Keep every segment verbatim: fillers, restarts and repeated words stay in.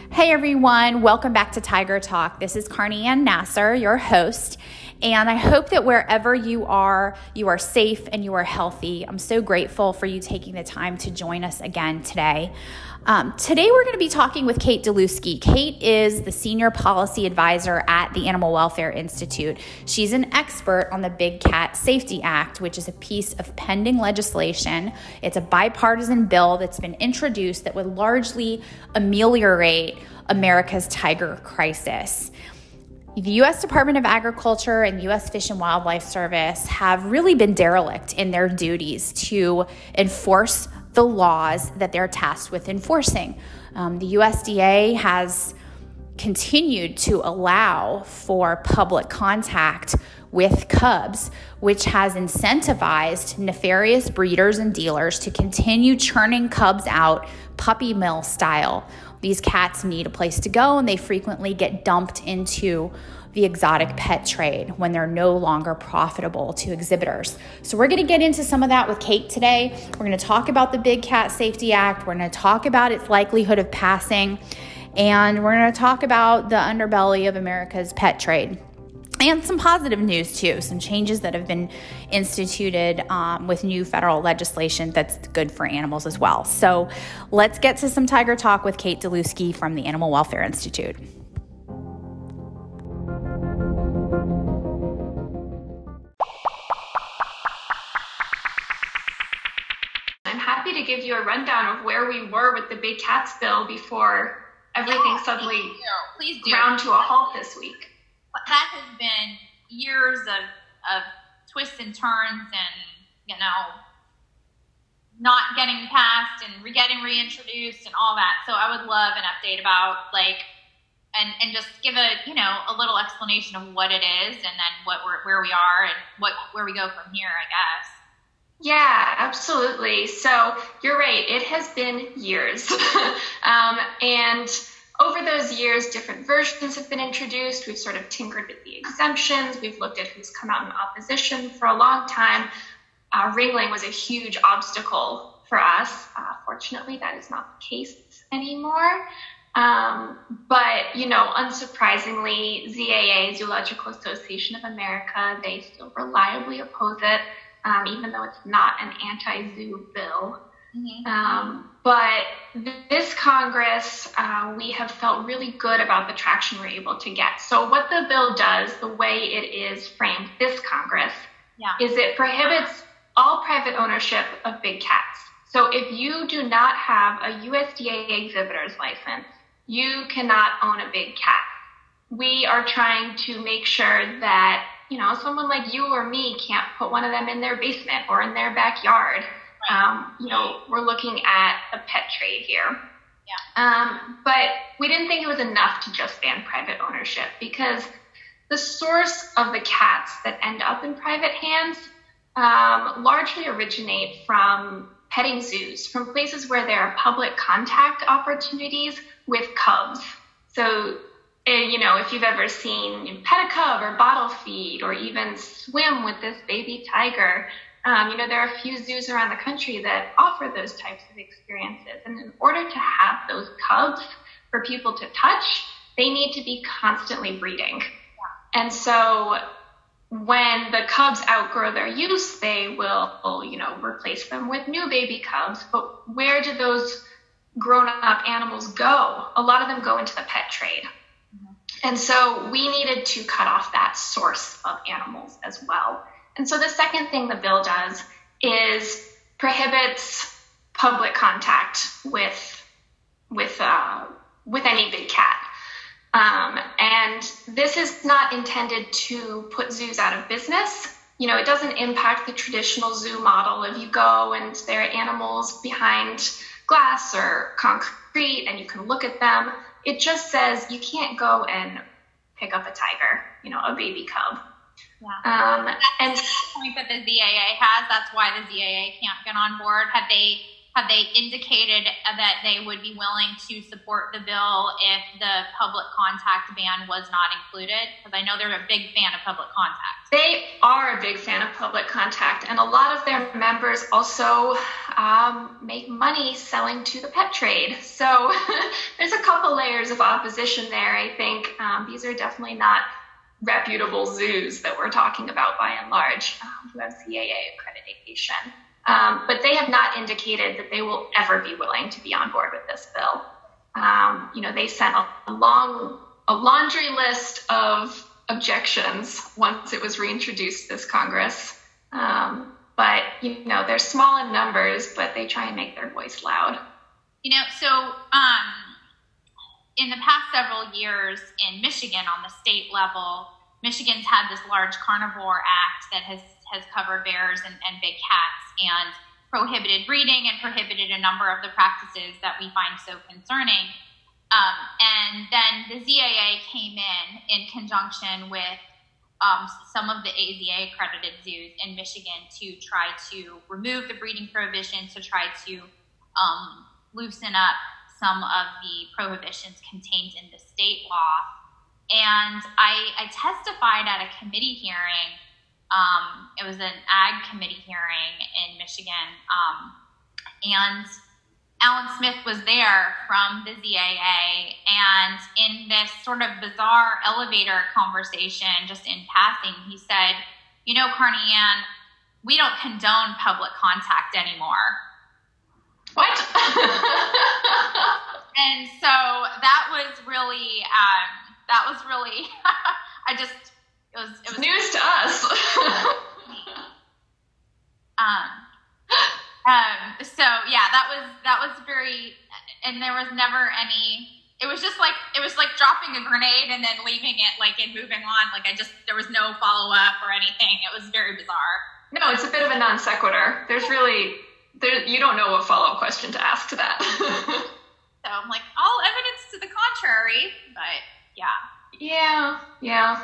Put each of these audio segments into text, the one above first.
Hey everyone, welcome back to Tiger Talk. This is Carney Ann Nasser, your host, and I hope that wherever you are, you are safe and you are healthy. I'm so grateful for you taking the time to join us again today. Um, today we're going to be talking with Kate Delewski. Kate is the Senior Policy Advisor at the Animal Welfare Institute. She's an expert on the Big Cat Safety Act, which is a piece of pending legislation. It's a bipartisan bill that's been introduced that would largely ameliorate America's tiger crisis. The U S Department of Agriculture and U S Fish and Wildlife Service have really been derelict in their duties to enforce the laws that they're tasked with enforcing. Um, the U S D A has continued to allow for public contact with cubs, which has incentivized nefarious breeders and dealers to continue churning cubs out puppy mill style. These cats need a place to go, and they frequently get dumped into the exotic pet trade when they're no longer profitable to exhibitors. So we're going to get into some of that with Kate today. We're going to talk about the Big Cat Safety Act. We're going to talk about its likelihood of passing, and we're going to talk about the underbelly of America's pet trade. And some positive news too, some changes that have been instituted um, with new federal legislation that's good for animals as well. So let's get to some Tiger Talk with Kate Delewski from the Animal Welfare Institute. I'm happy to give you a rundown of where we were with the Big Cats bill before everything yeah, suddenly please do. ground to a halt this week. That has been years of, of twists and turns and, you know, not getting passed and re- getting reintroduced and all that. So I would love an update about, like, and, and just give a, you know, a little explanation of what it is and then what we're, where we are and what where we go from here, I guess. Yeah, absolutely. So you're right. It has been years. um, and over those years, different versions have been introduced. We've sort of tinkered with the exemptions. We've looked at who's come out in opposition for a long time. Uh, Ringling was a huge obstacle for us. Uh, fortunately, that is not the case anymore. Um, but, you know, unsurprisingly, Z A A, Zoological Association of America, they still reliably oppose it, um, even though it's not an anti-zoo bill. Mm-hmm. Um, but this Congress, uh, we have felt really good about the traction we're able to get. So what the bill does, the way it is framed this Congress, yeah. is it prohibits all private ownership of big cats. So if you do not have a U S D A exhibitor's license, you cannot own a big cat. We are trying to make sure that, you know, someone like you or me can't put one of them in their basement or in their backyard. Um, you know, we're looking at a pet trade here. Yeah. Um, but we didn't think it was enough to just ban private ownership because the source of the cats that end up in private hands um, largely originate from petting zoos, from places where there are public contact opportunities with cubs. So, and, you know, if you've ever seen you know, pet a cub or bottle feed or even swim with this baby tiger, Um, you know, there are a few zoos around the country that offer those types of experiences. And in order to have those cubs for people to touch, they need to be constantly breeding. Yeah. And so when the cubs outgrow their use, they will, you know, replace them with new baby cubs. But where do those grown-up animals go? A lot of them go into the pet trade. Mm-hmm. And so we needed to cut off that source of animals as well. And so the second thing the bill does is prohibits public contact with with uh, with any big cat. Um, and this is not intended to put zoos out of business. You know, it doesn't impact the traditional zoo model of you go and there are animals behind glass or concrete and you can look at them. It just says you can't go and pick up a tiger, you know, a baby cub. Yeah. Um, that's and the point that the Z A A has. That's why the Z A A can't get on board. Have they have they indicated that they would be willing to support the bill if the public contact ban was not included? Because I know they're a big fan of public contact. They are a big fan of public contact, and a lot of their members also um, make money selling to the pet trade. So there's a couple layers of opposition there, I think. Um, these are definitely not reputable zoos that we're talking about by and large, um, who have C A A accreditation. Um, but they have not indicated that they will ever be willing to be on board with this bill. Um, you know, they sent a long, a laundry list of objections once it was reintroduced this Congress. Um, but, you know, they're small in numbers, but they try and make their voice loud. You know, so um, in the past several years in Michigan on the state level, Michigan's had this large carnivore act that has, has covered bears and, and big cats and prohibited breeding and prohibited a number of the practices that we find so concerning. Um, and then the Z A A came in in conjunction with um, some of the A Z A accredited zoos in Michigan to try to remove the breeding prohibition, to try to um, loosen up some of the prohibitions contained in the state law. And I, I testified at a committee hearing. Um, it was an ag committee hearing in Michigan. Um, and Alan Smith was there from the Z A A. And in this sort of bizarre elevator conversation, just in passing, he said, you know, Carney Ann, we don't condone public contact anymore. What? And so that was really, um, that was really, I just, it was, it was news to us. um, um, so yeah, that was, that was very, and there was never any, it was just like, it was like dropping a grenade and then leaving it like and moving on. Like I just, there was no follow up or anything. It was very bizarre. No, it's a bit of a non sequitur. There's really, there, you don't know what follow up question to ask to that. So I'm like, all evidence to the contrary, but yeah. Yeah, yeah.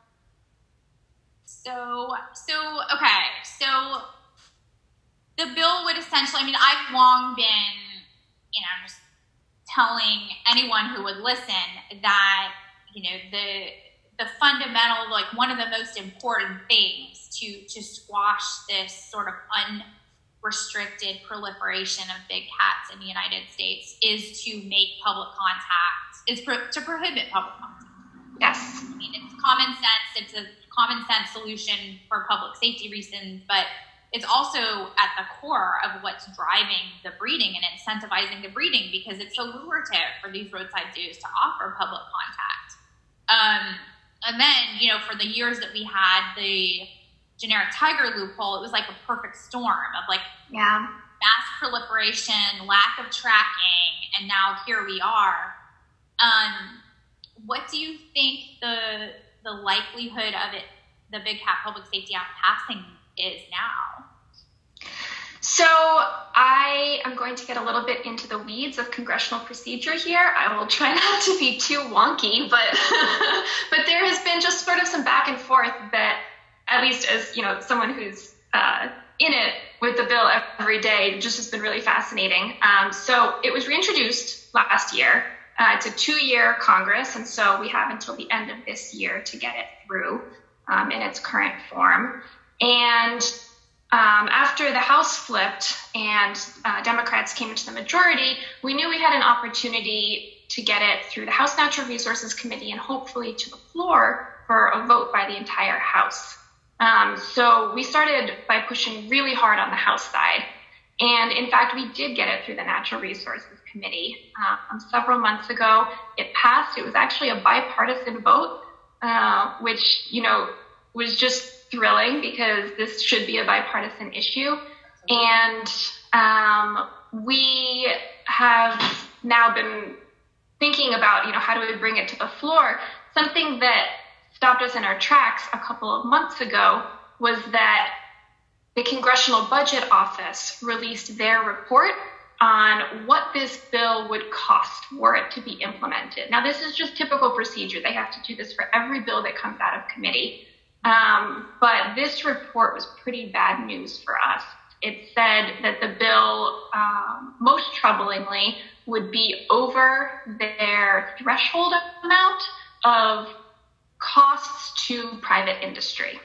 So, so, okay. So the bill would essentially, I mean, I've long been, you know, just telling anyone who would listen that, you know, the, the fundamental, like one of the most important things to, to squash this sort of unrestricted proliferation of big cats in the United States is to make public contact, is pro- to prohibit public contact. Yes. I mean, it's common sense. It's a common sense solution for public safety reasons, but it's also at the core of what's driving the breeding and incentivizing the breeding because it's so lucrative for these roadside zoos to offer public contact. Um, and then, you know, for the years that we had the generic tiger loophole, it was like a perfect storm of like yeah. mass proliferation, lack of tracking, and now here we are. Um, what do you think the the likelihood of it, the Big Cat Public Safety Act passing is now? So I am going to get a little bit into the weeds of congressional procedure here. I will try not to be too wonky, but but there has been just sort of some back and forth that, at least as you know, someone who's uh, in it with the bill every day, just has been really fascinating. Um, so it was reintroduced last year. Uh, it's a two-year Congress, and so we have until the end of this year to get it through um, in its current form. And um, after the House flipped and uh, Democrats came into the majority, we knew we had an opportunity to get it through the House Natural Resources Committee and hopefully to the floor for a vote by the entire House. Um, so we started by pushing really hard on the House side. And in fact, we did get it through the Natural Resources Committee um, several months ago. It passed. It was actually a bipartisan vote, uh, which, you know, was just thrilling because this should be a bipartisan issue. And um, we have now been thinking about, you know, how do we bring it to the floor? Something that stopped us in our tracks a couple of months ago was that the Congressional Budget Office released their report on what this bill would cost were it to be implemented. Now, this is just typical procedure. They have to do this for every bill that comes out of committee. Um, but this report was pretty bad news for us. It said that the bill um, troublingly, would be over their threshold amount of costs to private industry.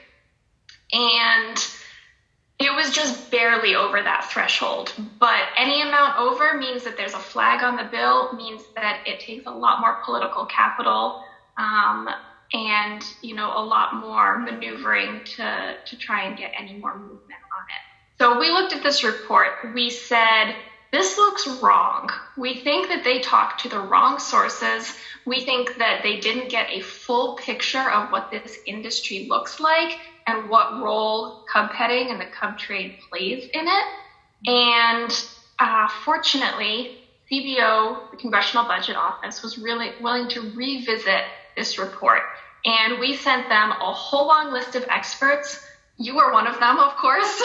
And it was just barely over that threshold. But any amount over means that there's a flag on the bill, means that it takes a lot more political capital, um, and, you know, a lot more maneuvering to, to try and get any more movement on it. So we looked at this report. We said, this looks wrong. We think that they talked to the wrong sources. We think that they didn't get a full picture of what this industry looks like and what role cub petting and the cub trade plays in it. And uh, fortunately, C B O, the Congressional Budget Office, was really willing to revisit this report. And we sent them a whole long list of experts. You were one of them, of course.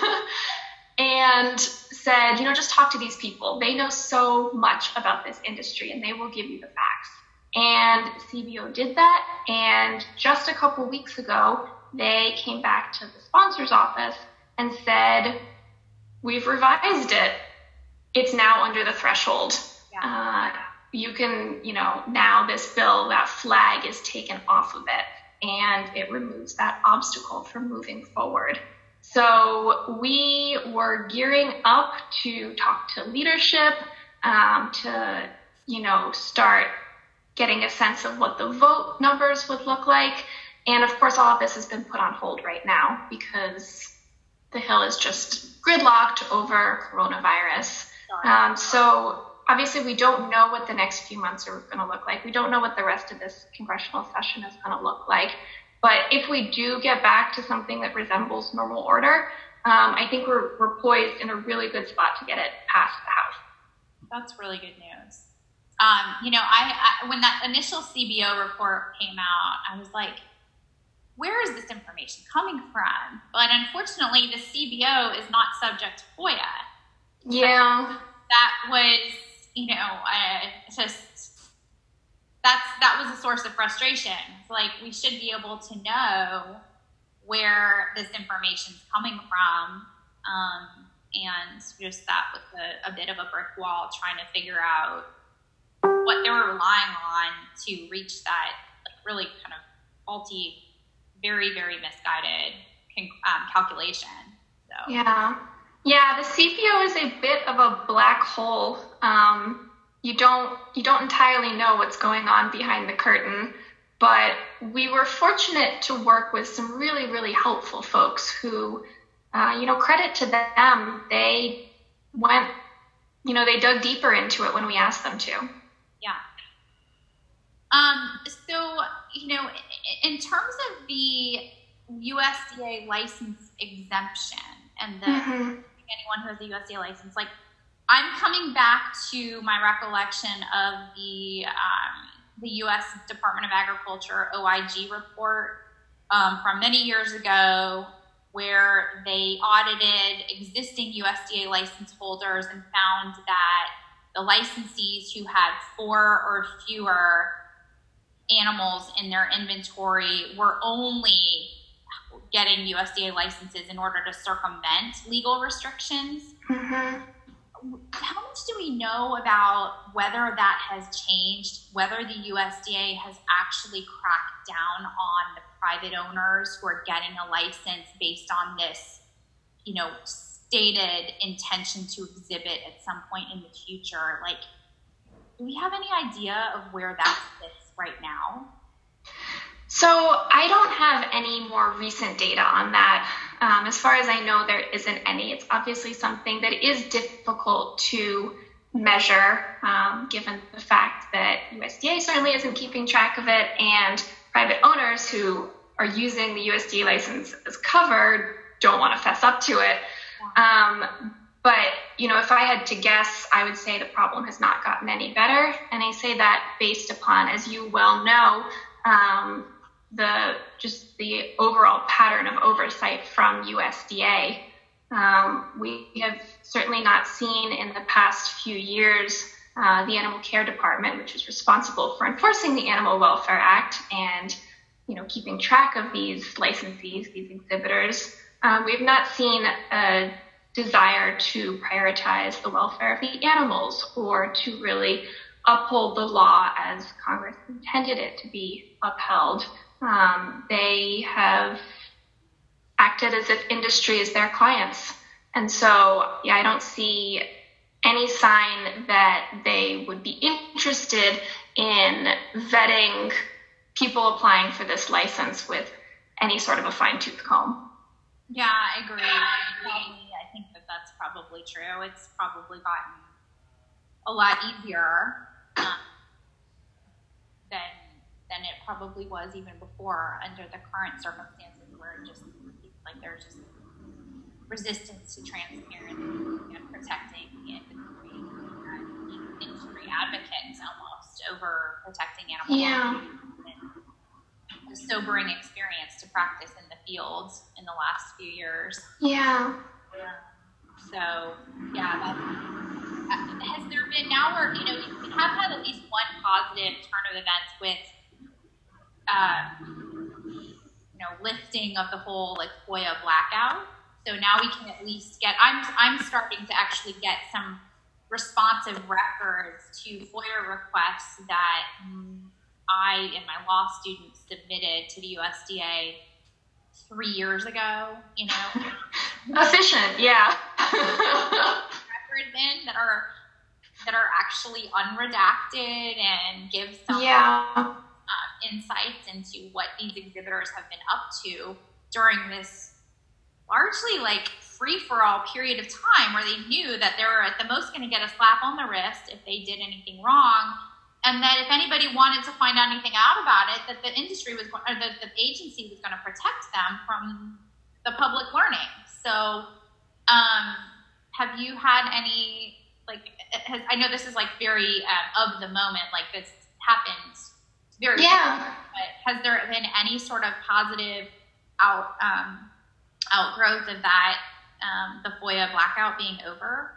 And said, you know, just talk to these people. They know so much about this industry and they will give you the facts. And C B O did that. And just a couple weeks ago, they came back to the sponsor's office and said, we've revised it. It's now under the threshold. Yeah. Uh, you can, you know, now this bill, that flag is taken off of it and it removes that obstacle from moving forward. So we were gearing up to talk to leadership, um, to, you know, start getting a sense of what the vote numbers would look like. And of course, all of this has been put on hold right now because the Hill is just gridlocked over coronavirus. Um, so obviously we don't know what the next few months are going to look like. We don't know what the rest of this congressional session is going to look like. But if we do get back to something that resembles normal order, um, I think we're, we're poised in a really good spot to get it past the House. That's really good news. Um, you know, I, I when that initial C B O report came out, I was like, where is this information coming from? But unfortunately, the C B O is not subject to FOIA. Yeah. So that was, you know, uh, just... That's that was a source of frustration. It's like we should be able to know where this information is coming from, um, and just that with a, a bit of a brick wall, trying to figure out what they were relying on to reach that really kind of faulty, very very misguided um, calculation. So yeah, yeah, the C B O is a bit of a black hole. Um, You don't you don't entirely know what's going on behind the curtain, but we were fortunate to work with some really, really helpful folks who, uh, you know, credit to them. They went, you know, they dug deeper into it when we asked them to. Yeah. Um. So, you know, in terms of the U S D A license exemption and the mm-hmm. anyone who has a U S D A license, like, I'm coming back to my recollection of the um, the U S Department of Agriculture O I G report um, from many years ago, where they audited existing U S D A license holders and found that the licensees who had four or fewer animals in their inventory were only getting U S D A licenses in order to circumvent legal restrictions. Mm-hmm. How much do we know about whether that has changed, whether the U S D A has actually cracked down on the private owners who are getting a license based on this, you know, stated intention to exhibit at some point in the future? Like, do we have any idea of where that sits right now? So I don't have any more recent data on that. Um, as far as I know, there isn't any. It's obviously something that is difficult to measure, um, given the fact that U S D A certainly isn't keeping track of it, and private owners who are using the U S D A license as covered don't want to fess up to it. Um, but, you know, if I had to guess, I would say the problem has not gotten any better. And I say that based upon, as you well know, um, the just the overall pattern of oversight from U S D A. Um, we have certainly not seen in the past few years uh, the Animal Care Department, which is responsible for enforcing the Animal Welfare Act and, you know, keeping track of these licensees, these exhibitors. Um, we've not seen a desire to prioritize the welfare of the animals or to really uphold the law as Congress intended it to be upheld. Um, they have acted as if industry is their clients. And so, yeah, I don't see any sign that they would be interested in vetting people applying for this license with any sort of a fine-tooth comb. Yeah, I agree. Probably, I think that that's probably true. It's probably gotten a lot easier um, than than it probably was even before under the current circumstances, where it just seems like there's just resistance to transparency and protecting the industry, and industry advocates almost over protecting animal Yeah. a sobering experience to practice in the field in the last few years. Yeah. So, yeah, that, has there been, now we're, you know, we have had at least one positive turn of events with, uh, you know, lifting of the whole, like, FOIA blackout. So now we can at least get, I'm, I'm starting to actually get some responsive records to FOIA requests that I and my law students submitted to the U S D A three years ago, you know. Efficient, yeah. Records in that are that are actually unredacted and give some Yeah. um, insights into what these exhibitors have been up to during this largely like free-for-all period of time, where they knew that they were at the most going to get a slap on the wrist if they did anything wrong. And that if anybody wanted to find anything out about it, that the industry was, or the, the agency was going to protect them from the public learning. So, um, have you had any, like, has, I know this is like very um, of the moment, like this happened very Yeah. quickly, but has there been any sort of positive out um, outgrowth of that, um, the FOIA blackout being over?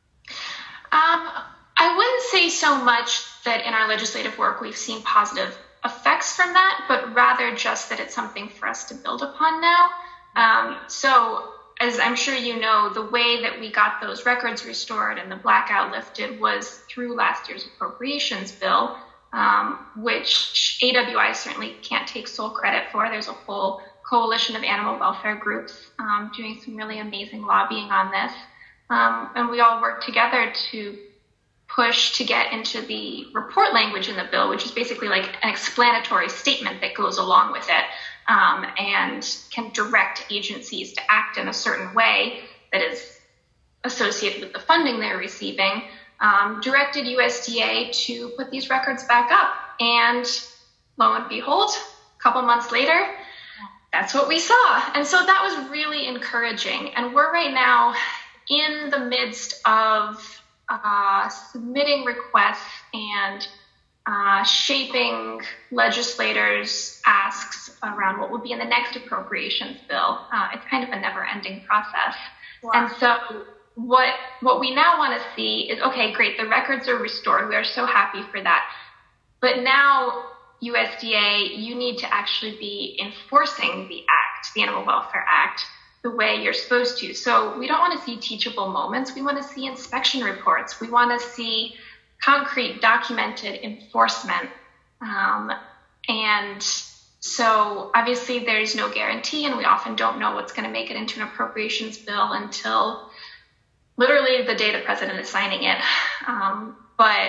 Um, I wouldn't say so much that in our legislative work we've seen positive effects from that, but rather just that it's something for us to build upon now. Um, so as I'm sure you know, the way that we got those records restored and the blackout lifted was through last year's appropriations bill, um, which A W I certainly can't take sole credit for. There's a whole coalition of animal welfare groups um, doing some really amazing lobbying on this. Um, and we all worked together to push to get into the report language in the bill, which is basically like an explanatory statement that goes along with it um, and can direct agencies to act in a certain way that is associated with the funding they're receiving, um, directed U S D A to put these records back up. And lo and behold, a couple months later, that's what we saw. And so that was really encouraging. And we're right now in the midst of Uh, submitting requests and uh, shaping legislators' asks around what would be in the next appropriations bill. Uh, it's kind of a never-ending process. Wow. And so what what we now want to see is, okay, great, the records are restored. We are so happy for that. But now, U S D A, you need to actually be enforcing the act, the Animal Welfare Act, the way you're supposed to. So we don't want to see teachable moments. We want to see inspection reports. We want to see concrete, documented enforcement. Um, and so obviously there's no guarantee, and we often don't know what's going to make it into an appropriations bill until literally the day the president is signing it. Um, but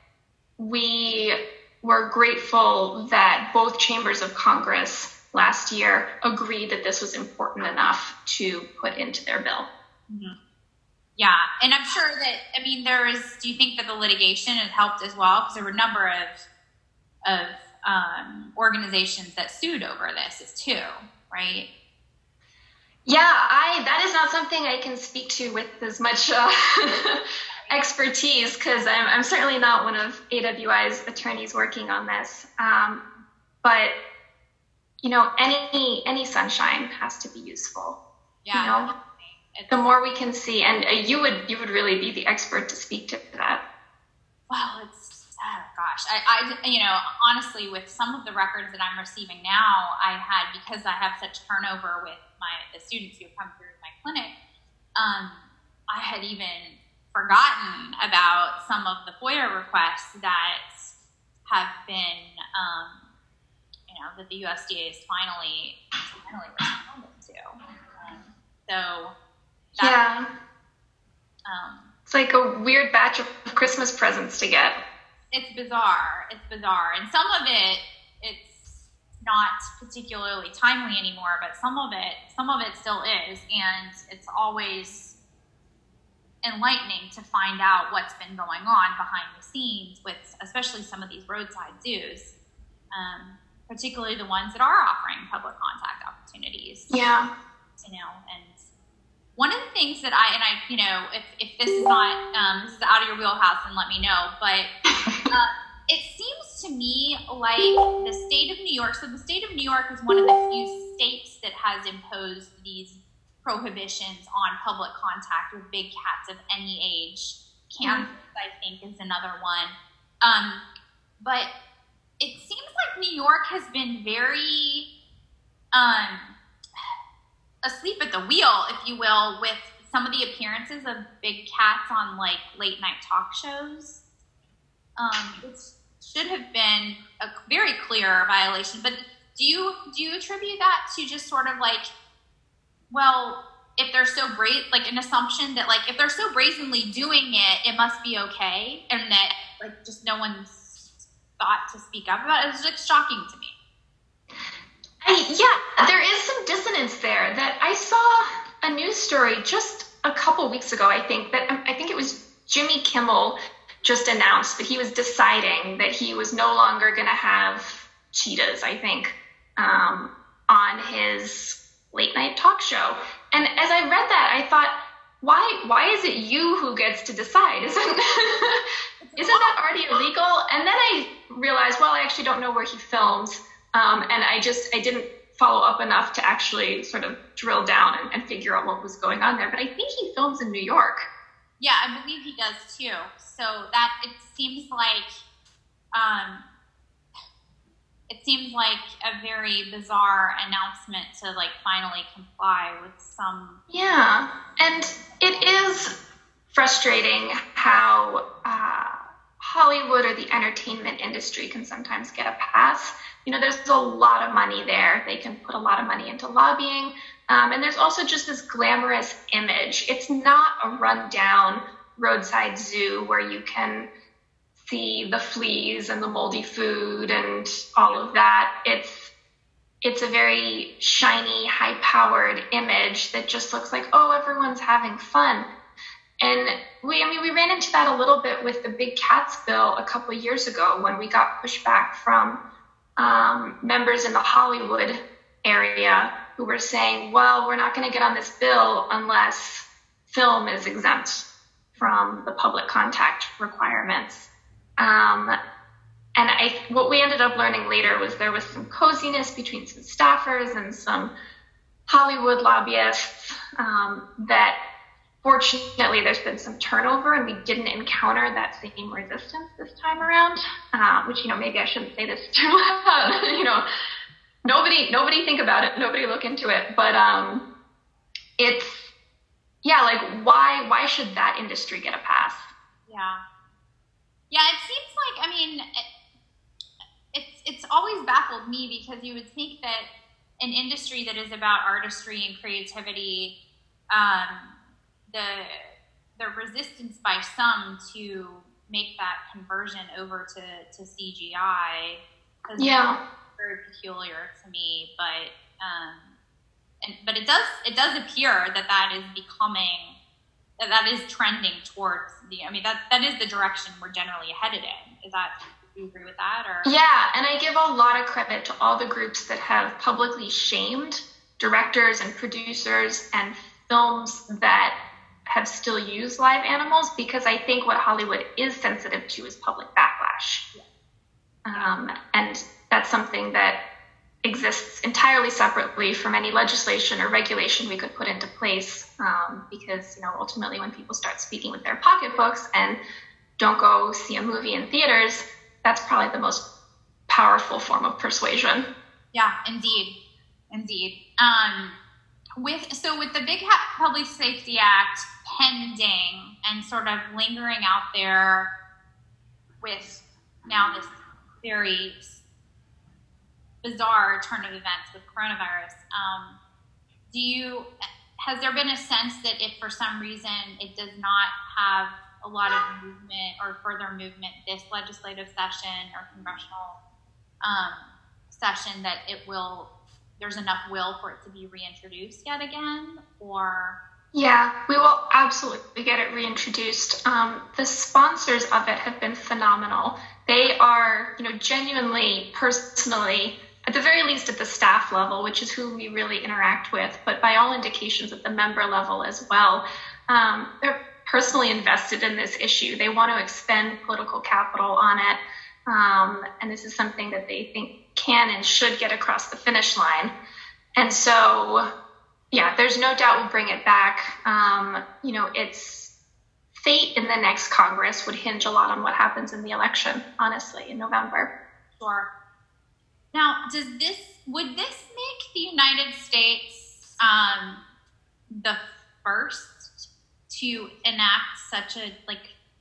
we were grateful that both chambers of Congress last year agreed that this was important enough to put into their bill. Mm-hmm. Yeah, and I'm sure that, I mean, there is, do you think that the litigation has helped as well? Because there were a number of of um, organizations that sued over this too, right? Yeah, I that is not something I can speak to with as much uh, expertise, because I'm, I'm certainly not one of A W I's attorneys working on this. Um, but you know, any any sunshine has to be useful. Yeah. You know, It's, the more we can see, and uh, you would you would really be the expert to speak to that. well, it's, oh gosh, I, I, you know, honestly, with some of the records that I'm receiving now, I had, because I have such turnover with my the students who have come through my clinic, um, I had even forgotten about some of the FOIA requests that have been, um, you know, that the U S D A is finally, finally responding to. Um, so, yeah. Um, it's like a weird batch of Christmas presents to get. It's bizarre. It's bizarre. And some of it, it's not particularly timely anymore, but some of it, some of it still is. And it's always enlightening to find out what's been going on behind the scenes with especially some of these roadside zoos, um, particularly the ones that are offering public contact opportunities. Yeah. You know, and one of the things that I, and I, you know, if, if this is not, um, this is out of your wheelhouse, then let me know, but uh, it seems to me like the state of New York, so the state of New York is one of the few states that has imposed these prohibitions on public contact with big cats of any age. Kansas, mm-hmm. I think, is another one. Um, but it seems like New York has been very, um, asleep at the wheel, if you will, with some of the appearances of big cats on like late night talk shows, um, which should have been a very clear violation. But do you do you attribute that to just sort of like, well, if they're so bra- like an assumption that like if they're so brazenly doing it, it must be okay, and that like just no one's thought to speak up about it? It's like shocking to me. I, yeah, there is some dissonance there. That I saw a news story just a couple weeks ago, I think, that I think it was Jimmy Kimmel just announced that he was deciding that he was no longer going to have cheetahs, I think, um, on his late night talk show. And as I read that, I thought, why why is it you who gets to decide? Isn't, isn't that already illegal? And then I realized, well, I actually don't know where he films. Um, and I just, I didn't follow up enough to actually sort of drill down and, and figure out what was going on there. But I think he films in New York. Yeah, I believe he does too. So that, it seems like, um, it seems like a very bizarre announcement to like finally comply with some. Yeah, and it is frustrating how uh, Hollywood or the entertainment industry can sometimes get a pass. You know, there's a lot of money there. They can put a lot of money into lobbying. Um, and there's also just this glamorous image. It's not a rundown roadside zoo where you can see the fleas and the moldy food and all of that. It's it's a very shiny, high-powered image that just looks like, oh, everyone's having fun. And we, I mean, we ran into that a little bit with the Big Cats bill a couple of years ago when we got pushback from um, members in the Hollywood area who were saying, well, we're not going to get on this bill unless film is exempt from the public contact requirements. Um, and I, what we ended up learning later was there was some coziness between some staffers and some Hollywood lobbyists um, that fortunately there's been some turnover and we didn't encounter that same resistance this time around, uh, which, you know, maybe I shouldn't say this too loud, you know, nobody, nobody think about it, nobody look into it, but um, it's, yeah, like why, why should that industry get a pass? Yeah. Yeah, it seems like, I mean, it, it's it's always baffled me because you would think that an industry that is about artistry and creativity, um, the the resistance by some to make that conversion over to, to C G I is yeah. very peculiar to me. But um, and but it does it does appear that that is becoming. That that is trending towards the, I mean, that that is the direction we're generally headed in. Is that, do you agree with that? Or? Yeah, and I give a lot of credit to all the groups that have publicly shamed directors and producers and films that have still used live animals, because I think what Hollywood is sensitive to is public backlash. Yeah. Um, and that's something that exists entirely separately from any legislation or regulation we could put into place, um, because, you know, ultimately when people start speaking with their pocketbooks and don't go see a movie in theaters, that's probably the most powerful form of persuasion. Yeah, indeed. Indeed. Um, with so with the Big Cat Public Safety Act, pending and sort of lingering out there with now this very bizarre turn of events with coronavirus. Um, do you, has there been a sense that if for some reason it does not have a lot of movement or further movement this legislative session or congressional um, session, that it will, there's enough will for it to be reintroduced yet again? Or yeah, we will absolutely get it reintroduced. Um, the sponsors of it have been phenomenal. They are, you know, genuinely, personally, at the very least at the staff level, which is who we really interact with, but by all indications at the member level as well, um, they're personally invested in this issue. They want to expend political capital on it, um, and this is something that they think can and should get across the finish line. And so, yeah, there's no doubt we'll bring it back. Um, you know, its fate in the next Congress would hinge a lot on what happens in the election, honestly, in November. Sure. Now, does this, would this make the United States um, the first to enact such a, like,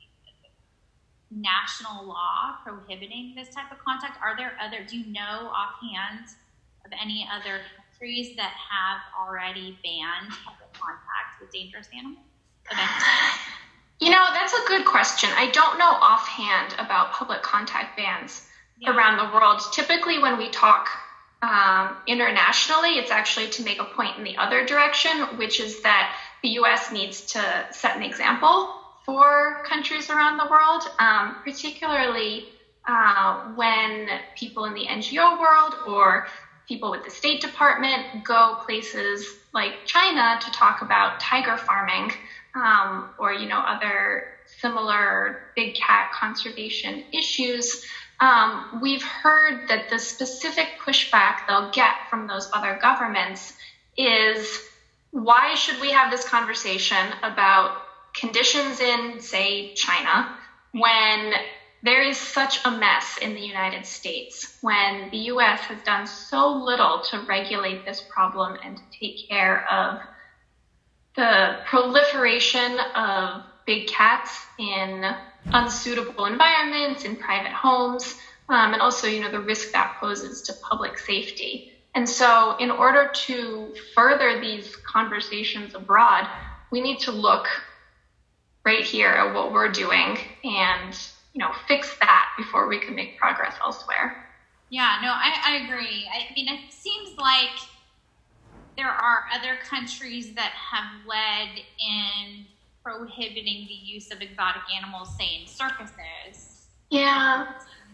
national law prohibiting this type of contact? Are there other, do you know offhand of any other countries that have already banned public contact with dangerous animals? You know, that's a good question. I don't know offhand about public contact bans yeah. around the world. Typically when we talk um, internationally, it's actually to make a point in the other direction, which is that the U S needs to set an example for countries around the world, um, particularly uh, when people in the N G O world or people with the State Department go places like China to talk about tiger farming um, or, you know, other similar big cat conservation issues. Um, we've heard that the specific pushback they'll get from those other governments is, why should we have this conversation about conditions in, say, China, when there is such a mess in the United States, when the U S has done so little to regulate this problem and to take care of the proliferation of big cats in unsuitable environments, in private homes, um, and also, you know, the risk that poses to public safety. And so in order to further these conversations abroad, we need to look right here at what we're doing and, you know, fix that before we can make progress elsewhere. Yeah, no, I, I agree. I mean, it seems like there are other countries that have led in prohibiting the use of exotic animals, say in circuses. Yeah.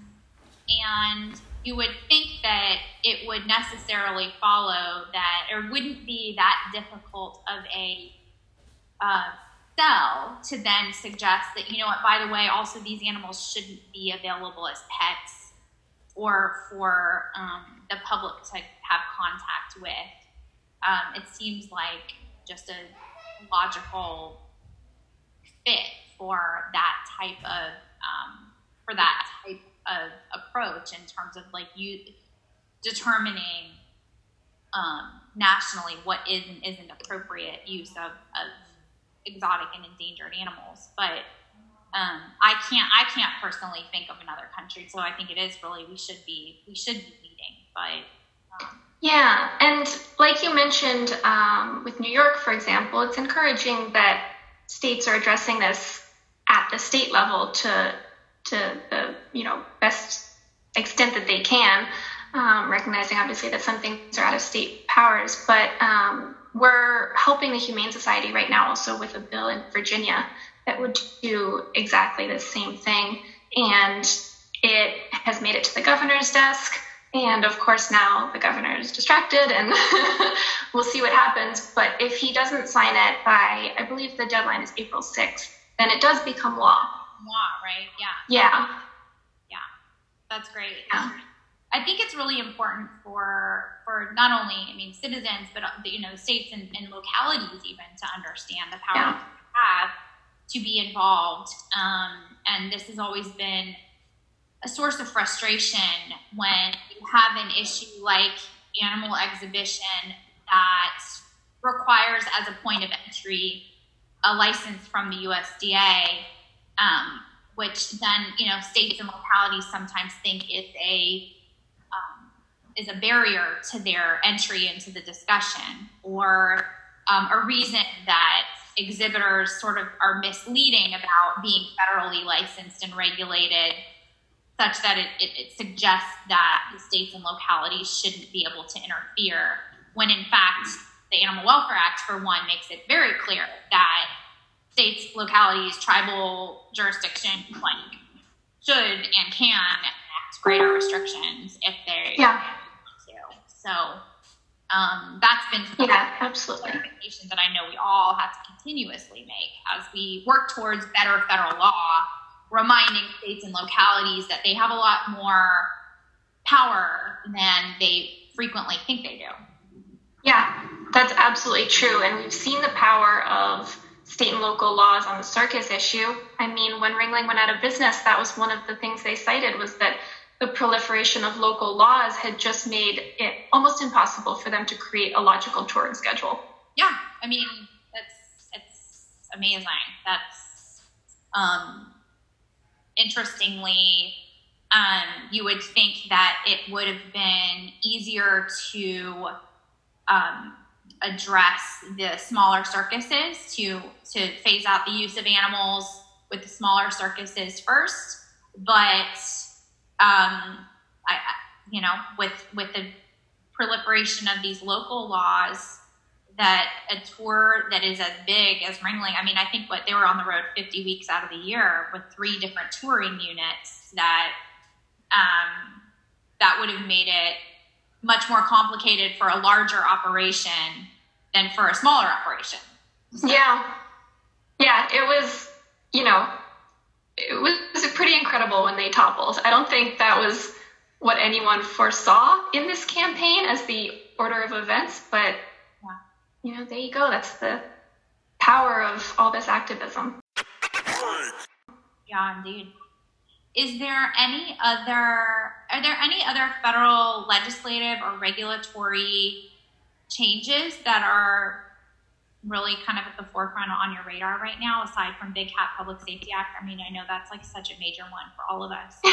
And you would think that it would necessarily follow that, or wouldn't be that difficult of a uh, sell to then suggest that, you know what, by the way, also these animals shouldn't be available as pets or for um, the public to have contact with. Um, it seems like just a logical fit for that type of um, for that type of approach in terms of like you determining um, nationally what is and isn't appropriate use of, of exotic and endangered animals. But um, I can't I can't personally think of another country, so I think it is really we should be we should be leading. But um, yeah, and like you mentioned um, with New York, for example, it's encouraging that states are addressing this at the state level to to the you know best extent that they can, um, recognizing obviously that some things are out of state powers. But um, we're helping the Humane Society right now also with a bill in Virginia that would do exactly the same thing, and it has made it to the governor's desk. And of course now the governor is distracted and we'll see what happens. But if he doesn't sign it by, I believe the deadline is April sixth, then it does become law. Law, right? Yeah. Yeah. Yeah. That's great. Yeah. I think it's really important for for not only, I mean, citizens, but, you know, states and, and localities even to understand the power Yeah. that they have to be involved. Um, and this has always been a source of frustration when you have an issue like animal exhibition that requires as a point of entry a license from the U S D A, um, which then, you know, states and localities sometimes think is a um, is a barrier to their entry into the discussion, or um, a reason that exhibitors sort of are misleading about being federally licensed and regulated, such that it, it, it suggests that the states and localities shouldn't be able to interfere, when in fact the Animal Welfare Act, for one, makes it very clear that states, localities, tribal jurisdictions like should and can enact greater restrictions if they yeah. want to. So um, that's been yeah, absolutely clarification that I know we all have to continuously make as we work towards better federal law, reminding states and localities that they have a lot more power than they frequently think they do. Yeah, that's absolutely true. And we've seen the power of state and local laws on the circus issue. I mean, when Ringling went out of business, that was one of the things they cited, was that the proliferation of local laws had just made it almost impossible for them to create a logical touring schedule. Yeah, I mean, that's it's amazing. That's um, interestingly, um, you would think that it would have been easier to um, address the smaller circuses, to to phase out the use of animals with the smaller circuses first, but um, I, you know, with with the proliferation of these local laws, that a tour that is as big as Ringling, I mean, I think what they were on the road fifty weeks out of the year with three different touring units, that um, that would have made it much more complicated for a larger operation than for a smaller operation. So. Yeah. Yeah, it was, you know, it was pretty incredible when they toppled. I don't think that was what anyone foresaw in this campaign as the order of events, but, yeah. you know, there you go. That's the power of all this activism. Yeah, indeed. Is there any other, are there any other federal legislative or regulatory changes that are really kind of at the forefront on your radar right now, aside from Big Cat Public Safety Act? I mean, I know that's like such a major one for all of us.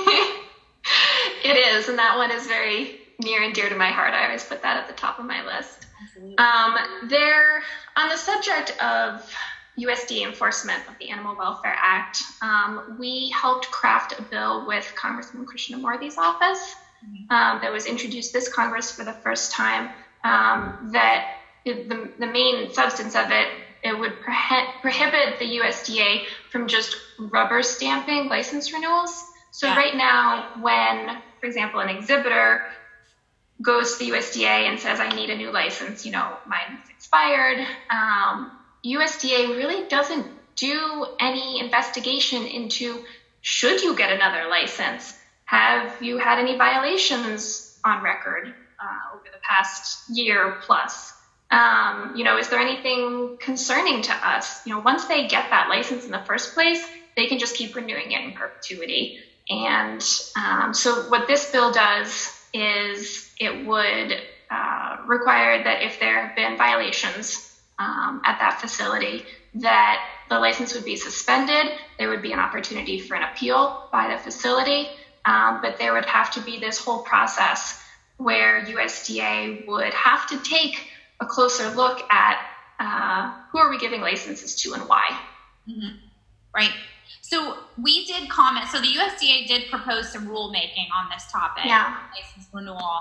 It is, and that one is very near and dear to my heart. I always put that at the top of my list. Um, there, on the subject of U S D A enforcement of the Animal Welfare Act, um, we helped craft a bill with Congressman Krishnamurthy's office mm-hmm. um, that was introduced this Congress for the first time. Um, that the, the main substance of it, it would prohi- prohibit the U S D A from just rubber stamping license renewals. So yeah. right now, when, for example, an exhibitor goes to the U S D A and says, I need a new license, you know, mine's expired, um, U S D A really doesn't do any investigation into, should you get another license? Have you had any violations on record uh, over the past year plus? Um, you know, is there anything concerning to us? You know, once they get that license in the first place, they can just keep renewing it in perpetuity. And um, so what this bill does is it would uh, require that if there have been violations Um, at that facility, that the license would be suspended. There would be an opportunity for an appeal by the facility, um, but there would have to be this whole process where U S D A would have to take a closer look at uh, who are we giving licenses to and why. Mm-hmm. Right. So we did comment, so the U S D A did propose some rulemaking on this topic, yeah. license renewal,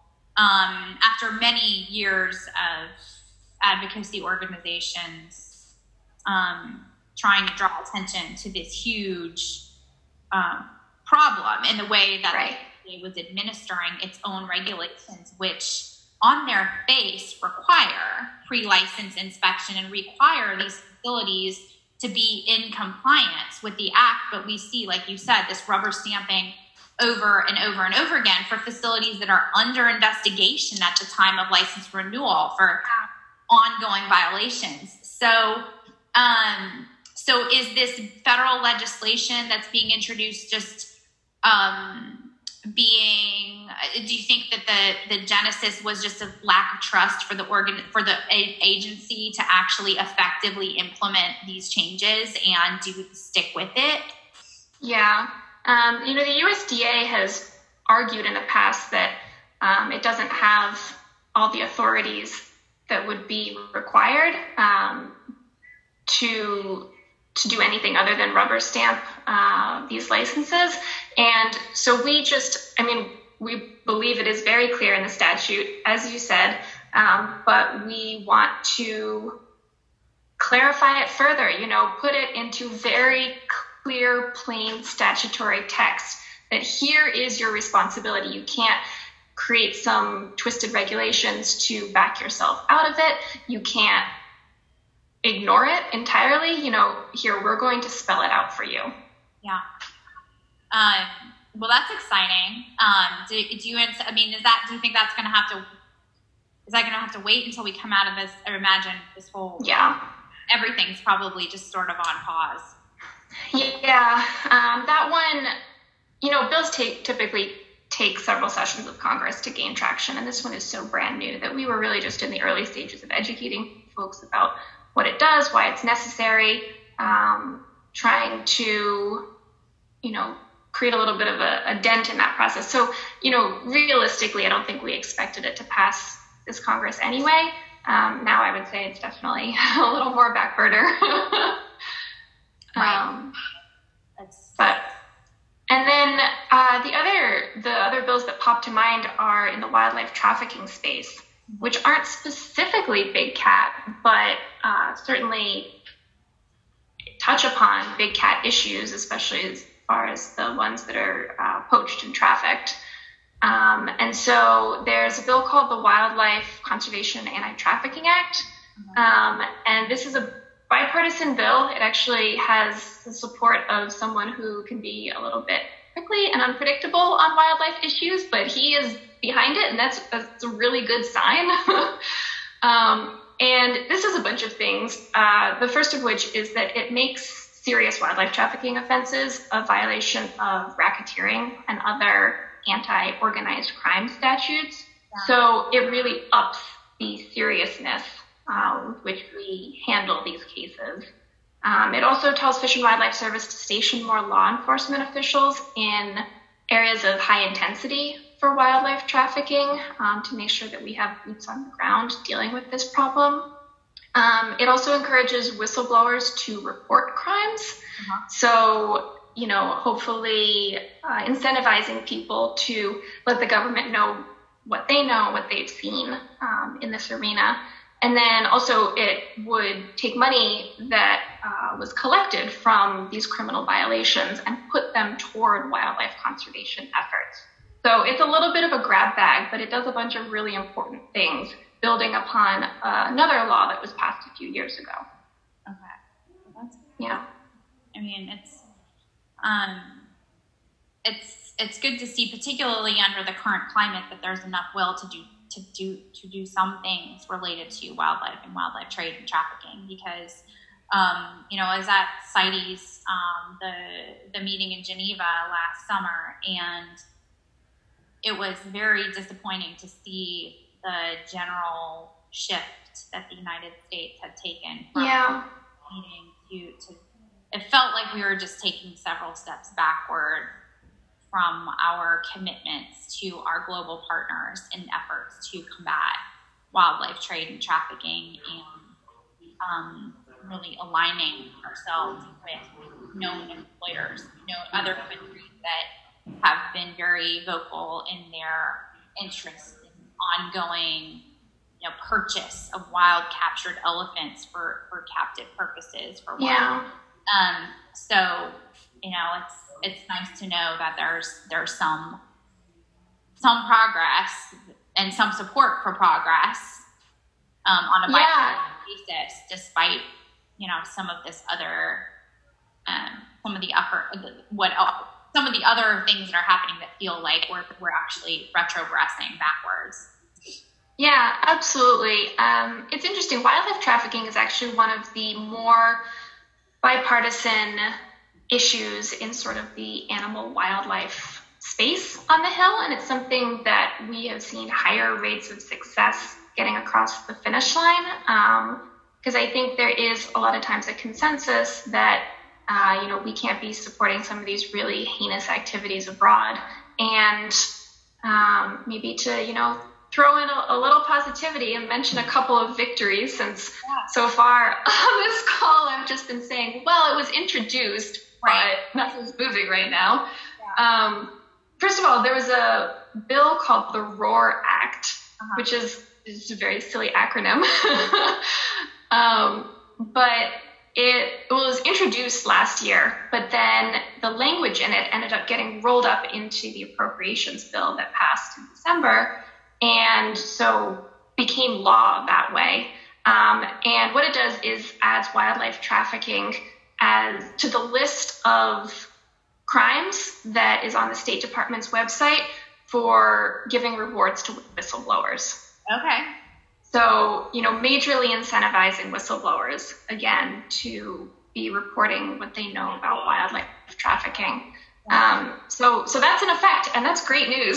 um, after many years of advocacy organizations um, trying to draw attention to this huge um, problem in the way that right. it was administering its own regulations, which on their face require pre-license inspection and require these facilities to be in compliance with the act. But we see, like you said, this rubber stamping over and over and over again for facilities that are under investigation at the time of license renewal for ongoing violations. So, um, so is this federal legislation that's being introduced just um, being, do you think that the, the genesis was just a lack of trust for the organ, for the a- agency to actually effectively implement these changes and do stick with it? Yeah. Um, you know, the U S D A has argued in the past that um, it doesn't have all the authorities that would be required um, to to do anything other than rubber stamp uh, these licenses. And so we just, I mean, we believe it is very clear in the statute, as you said, um, but we want to clarify it further, you know, put it into very clear, plain statutory text that here is your responsibility. You can't create some twisted regulations to back yourself out of it. You can't ignore it entirely. You know, here, we're going to spell it out for you. Yeah. Um, well, that's exciting. Um, do, do you, I mean, is that, do you think that's going to have to, is that going to have to wait until we come out of this, or imagine this whole, yeah, everything's probably just sort of on pause? Yeah. Um, that one, you know, bills take, typically take several sessions of Congress to gain traction. And this one is so brand new that we were really just in the early stages of educating folks about what it does, why it's necessary, um, trying to, you know, create a little bit of a, a dent in that process. So, you know, realistically, I don't think we expected it to pass this Congress anyway. Um, now I would say it's definitely a little more back burner. Right. um, but, and then uh, the other, the other bills that pop to mind are in the wildlife trafficking space, which aren't specifically big cat, but uh, certainly touch upon big cat issues, especially as far as the ones that are uh, poached and trafficked. Um, and so there's a bill called the Wildlife Conservation Anti-Trafficking Act. Um, and this is a bipartisan bill. It actually has the support of someone who can be a little bit prickly and unpredictable on wildlife issues, but he is behind it, and that's, that's a really good sign. um, and this is a bunch of things. Uh, the first of which is that it makes serious wildlife trafficking offenses a violation of racketeering and other anti-organized crime statutes. Yeah. So it really ups the seriousness uh, with which we handle these cases. Um, it also tells Fish and Wildlife Service to station more law enforcement officials in areas of high intensity for wildlife trafficking um, to make sure that we have boots on the ground dealing with this problem. Um, it also encourages whistleblowers to report crimes. Uh-huh. So, you know, hopefully uh, incentivizing people to let the government know what they know, what they've seen um, in this arena. And then also it would take money that uh, was collected from these criminal violations and put them toward wildlife conservation efforts. So it's a little bit of a grab bag, but it does a bunch of really important things, building upon uh, another law that was passed a few years ago. Okay. Well, that's yeah. I mean, it's um, it's it's good to see, particularly under the current climate, that there's enough will to do to do to do some things related to wildlife and wildlife trade and trafficking. Because um, you know, I was at CITES, um, the the meeting in Geneva last summer, and it was very disappointing to see the general shift that the United States had taken from yeah. meeting to, to, it felt like we were just taking several steps backward from our commitments to our global partners in efforts to combat wildlife trade and trafficking, and um, really aligning ourselves with known employers, you know, other countries that have been very vocal in their interest in ongoing, you know, purchase of wild captured elephants for, for captive purposes for wild. Yeah. Um, so, you know, it's it's nice to know that there's there's some some progress and some support for progress um, on a bipartisan yeah. basis, despite, you know, some of this other um, some of the upper what some of the other things that are happening that feel like we're we're actually retrogressing backwards. Yeah, absolutely. Um, it's interesting. Wildlife trafficking is actually one of the more bipartisan issues in sort of the animal wildlife space on the Hill, and it's something that we have seen higher rates of success getting across the finish line. Because um, I think there is a lot of times a consensus that uh, you know we can't be supporting some of these really heinous activities abroad, and um, maybe to you know throw in a, a little positivity and mention a couple of victories, since yeah. so far on this call I've just been saying, well, it was introduced, right. but nothing's moving right now. Yeah. Um, first of all, there was a bill called the ROAR Act, uh-huh. which is, is a very silly acronym, um, but it, it was introduced last year, but then the language in it ended up getting rolled up into the appropriations bill that passed in December. And so became law that way. Um, and what it does is adds wildlife trafficking as to the list of crimes that is on the State Department's website for giving rewards to whistleblowers. Okay. So, you know, majorly incentivizing whistleblowers, again, to be reporting what they know about wildlife trafficking. Um, so, so that's in effect, and that's great news.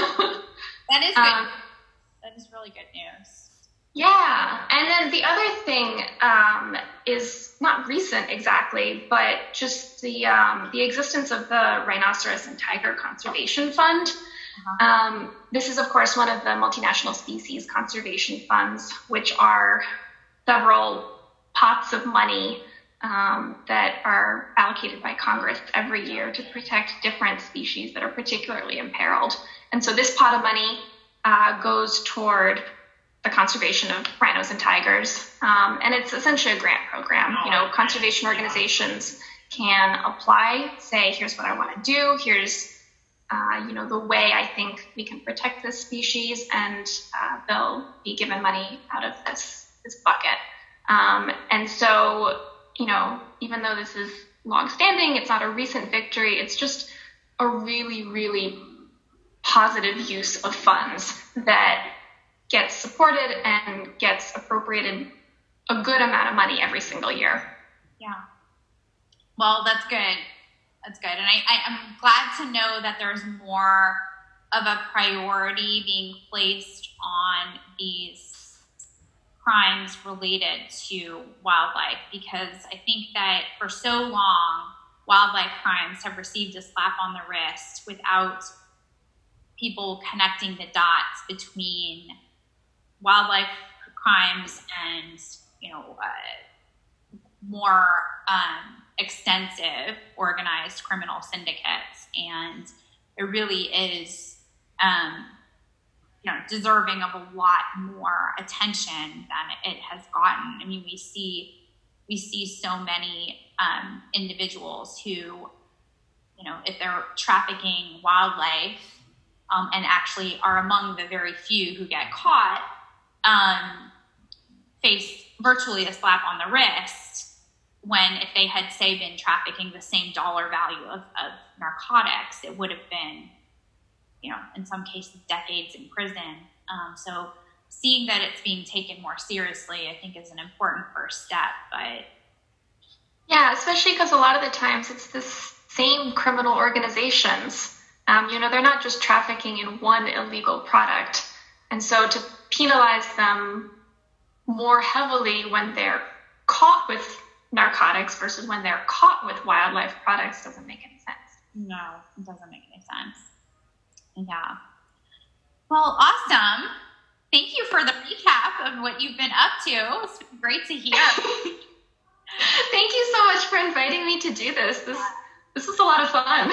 That is good. Um, that is really good news. Yeah. And then the other thing um, is not recent exactly, but just the um, the existence of the Rhinoceros and Tiger Conservation Fund. Uh-huh. Um, this is, of course, one of the multinational species conservation funds, which are several pots of money um, that are allocated by Congress every year to protect different species that are particularly imperiled. And so this pot of money uh, goes toward the conservation of rhinos and tigers. Um, and it's essentially a grant program. You know, conservation organizations can apply, say, here's what I want to do. Here's, uh, you know, the way I think we can protect this species. And uh, they'll be given money out of this, this bucket. Um, and so, you know, even though this is longstanding, it's not a recent victory. It's just a really, really positive use of funds that gets supported and gets appropriated a good amount of money every single year. Yeah. Well, that's good. That's good. And I, I, I'm glad to know that there's more of a priority being placed on these crimes related to wildlife, because I think that for so long, wildlife crimes have received a slap on the wrist without people connecting the dots between wildlife crimes and, you know, uh, more um, extensive organized criminal syndicates. And it really is, um, you know, deserving of a lot more attention than it has gotten. I mean, we see, we see so many um, individuals who, you know, if they're trafficking wildlife, Um, and actually are among the very few who get caught, um, face virtually a slap on the wrist, when if they had, say, been trafficking the same dollar value of, of narcotics, it would have been, you know, in some cases, decades in prison. Um, so seeing that it's being taken more seriously, I think, is an important first step. But yeah, especially because a lot of the times it's the same criminal organizations. Um, you know, they're not just trafficking in one illegal product. And so to penalize them more heavily when they're caught with narcotics versus when they're caught with wildlife products doesn't make any sense. No, it doesn't make any sense. Yeah. Well, awesome. Thank you for the recap of what you've been up to. It's been great to hear. Thank you so much for inviting me to do this. This, this was a lot of fun.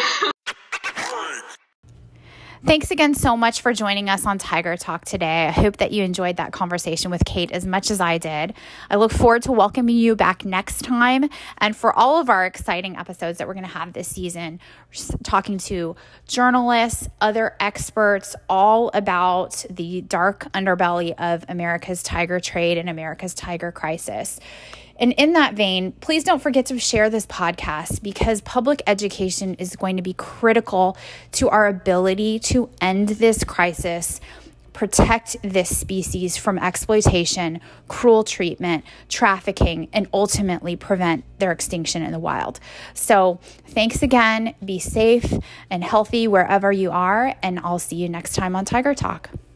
Thanks again so much for joining us on Tiger Talk today. I hope that you enjoyed that conversation with Kate as much as I did. I look forward to welcoming you back next time, and for all of our exciting episodes that we're going to have this season, talking to journalists, other experts, all about the dark underbelly of America's tiger trade and America's tiger crisis. And in that vein, please don't forget to share this podcast, because public education is going to be critical to our ability to end this crisis protect this species from exploitation, cruel treatment, trafficking, and ultimately prevent their extinction in the wild. So thanks again. Be safe and healthy wherever you are, and I'll see you next time on Tiger Talk.